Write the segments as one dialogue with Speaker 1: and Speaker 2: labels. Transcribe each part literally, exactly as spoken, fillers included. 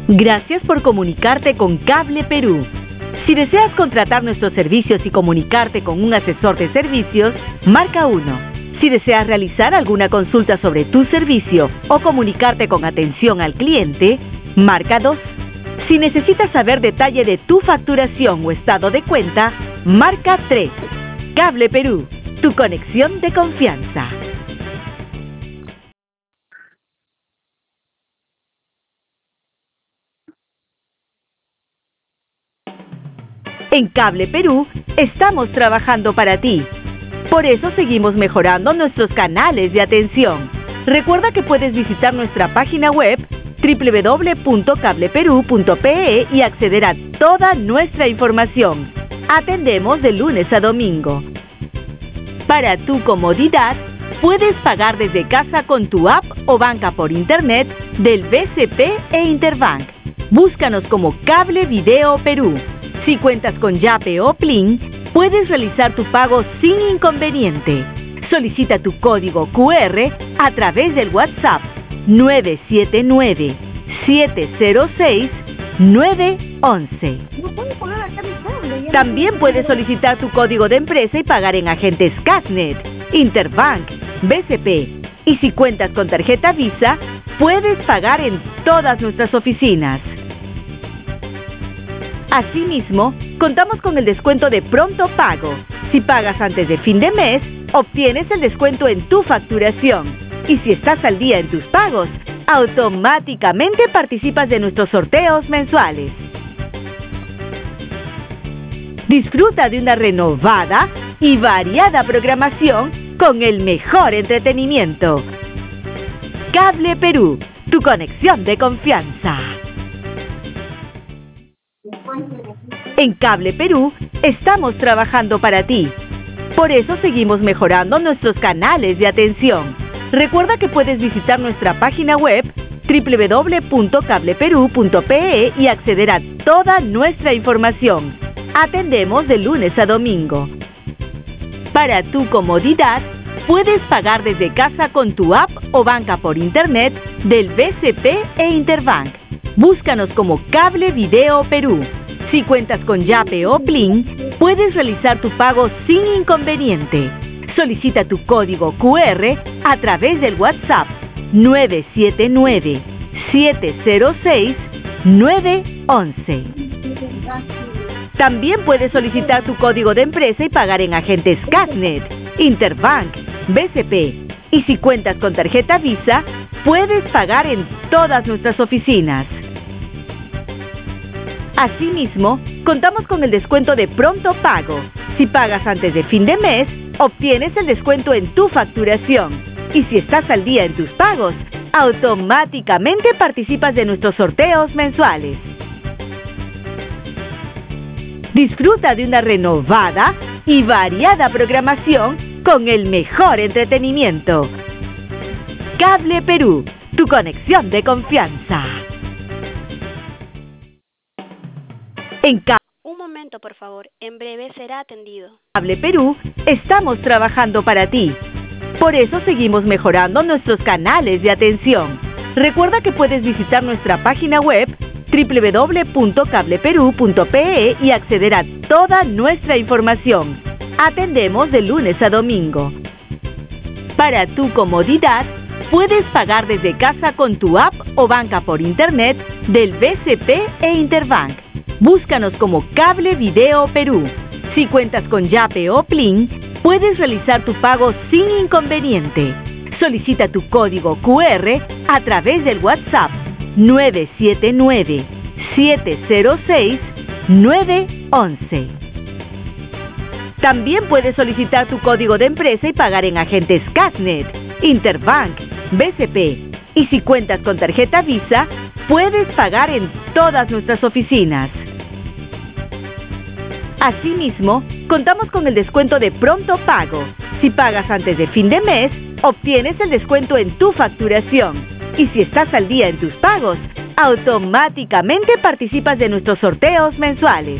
Speaker 1: Gracias por comunicarte con Cable Perú. Si deseas contratar nuestros servicios y comunicarte con un asesor de servicios, marca uno. Si deseas realizar alguna consulta sobre tu servicio o comunicarte con atención al cliente, marca dos. Si necesitas saber detalle de tu facturación o estado de cuenta, marca tres. Cable Perú, tu conexión de confianza. En Cable Perú estamos trabajando para ti. Por eso seguimos mejorando nuestros canales de atención. Recuerda que puedes visitar nuestra página web doble u doble u doble u punto cable perú punto pe e y acceder a toda nuestra información. Atendemos de lunes a domingo. Para tu comodidad, puedes pagar desde casa con tu app o banca por internet del B C P e Interbank. Búscanos como Cable Video Perú. Si cuentas con Yape o Plin, puedes realizar tu pago sin inconveniente. Solicita tu código cu erre a través del WhatsApp nueve siete nueve, siete cero seis, nueve once. También puedes solicitar tu código de empresa y pagar en agentes Casnet, Interbank, B C P. Y si cuentas con tarjeta Visa, puedes pagar en todas nuestras oficinas. Asimismo, contamos con el descuento de pronto pago. Si pagas antes de fin de mes, obtienes el descuento en tu facturación. Y si estás al día en tus pagos, automáticamente participas de nuestros sorteos mensuales. Disfruta de una renovada y variada programación con el mejor entretenimiento. Cable Perú, tu conexión de confianza. En Cable Perú estamos trabajando para ti. Por eso seguimos mejorando nuestros canales de atención. Recuerda que puedes visitar nuestra página web doble u doble u doble u punto cable perú punto pe e y acceder a toda nuestra información. Atendemos de lunes a domingo. Para tu comodidad, puedes pagar desde casa con tu app o banca por internet del B C P e Interbank. Búscanos como Cable Video Perú. Si cuentas con Yape o Plin, puedes realizar tu pago sin inconveniente. Solicita tu código cu erre a través del WhatsApp nueve siete nueve, siete cero seis, nueve once. También puedes solicitar tu código de empresa y pagar en agentes Casnet, Interbank, B C P. Y si cuentas con tarjeta Visa, puedes pagar en todas nuestras oficinas. Asimismo, contamos con el descuento de pronto pago. Si pagas antes de fin de mes, obtienes el descuento en tu facturación. Y si estás al día en tus pagos, automáticamente participas de nuestros sorteos mensuales. Disfruta de una renovada y variada programación con el mejor entretenimiento. Cable Perú, tu conexión de confianza. En Cable
Speaker 2: Un momento, por favor. En breve será atendido.
Speaker 1: Cable Perú estamos trabajando para ti. Por eso seguimos mejorando nuestros canales de atención. Recuerda que puedes visitar nuestra página web doble u doble u doble u punto cable perú punto pe e y acceder a toda nuestra información. Atendemos de lunes a domingo. Para tu comodidad, puedes pagar desde casa con tu app o banca por internet del B C P e Interbank. Búscanos como Cable Video Perú. Si cuentas con Yape o Plin, puedes realizar tu pago sin inconveniente. Solicita tu código cu erre a través del WhatsApp nueve siete nueve, siete cero seis, nueve once. También puedes solicitar tu código de empresa y pagar en agentes Casnet, Interbank, B C P. Y si cuentas con tarjeta Visa, puedes pagar en todas nuestras oficinas. Asimismo, contamos con el descuento de pronto pago. Si pagas antes de fin de mes, obtienes el descuento en tu facturación. Y si estás al día en tus pagos, automáticamente participas de nuestros sorteos mensuales.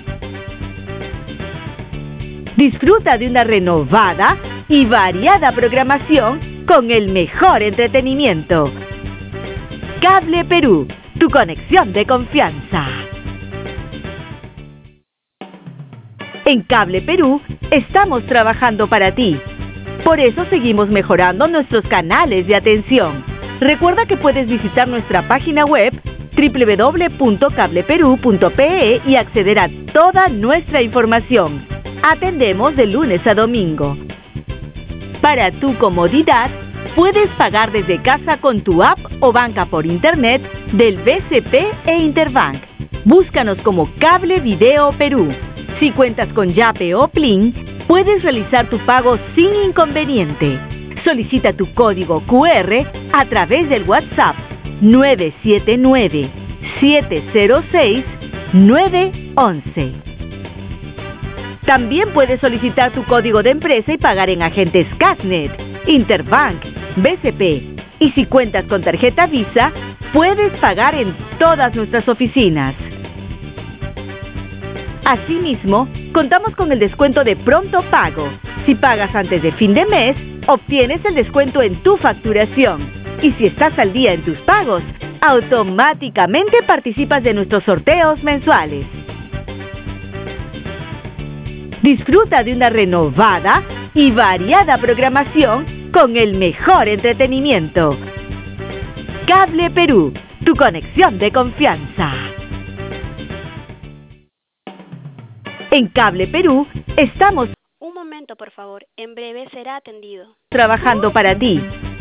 Speaker 1: Disfruta de una renovada y variada programación con el mejor entretenimiento. Cable Perú, tu conexión de confianza. En Cable Perú estamos trabajando para ti. Por eso seguimos mejorando nuestros canales de atención. Recuerda que puedes visitar nuestra página web doble u doble u doble u punto cable perú punto pe e y acceder a toda nuestra información. Atendemos de lunes a domingo. Para tu comodidad, puedes pagar desde casa con tu app o banca por internet del B C P e Interbank. Búscanos como Cable Video Perú. Si cuentas con Yape o Plin, puedes realizar tu pago sin inconveniente. Solicita tu código cu erre a través del WhatsApp nueve siete nueve, siete cero seis, nueve uno uno. También puedes solicitar tu código de empresa y pagar en agentes Casnet, Interbank, B C P. Y si cuentas con tarjeta Visa, puedes pagar en todas nuestras oficinas. Asimismo, contamos con el descuento de pronto pago. Si pagas antes de fin de mes, obtienes el descuento en tu facturación. Y si estás al día en tus pagos, automáticamente participas de nuestros sorteos mensuales. Disfruta de una renovada y variada programación con el mejor entretenimiento. Cable Perú, tu conexión de confianza. En Cable Perú estamos
Speaker 2: Un momento, por favor. En breve será atendido.
Speaker 1: trabajando para ti.